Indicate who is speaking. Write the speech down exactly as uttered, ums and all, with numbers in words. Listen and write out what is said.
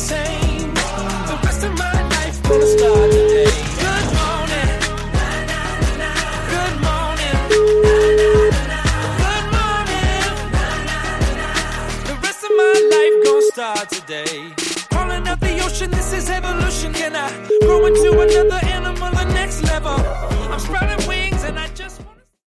Speaker 1: same. The rest of my life gonna start today. Good morning. Good morning. Good morning. The rest of my life gonna start today. Calling up the ocean, this is evolution. Can I grow into another animal, the next level? I'm sprouting wings.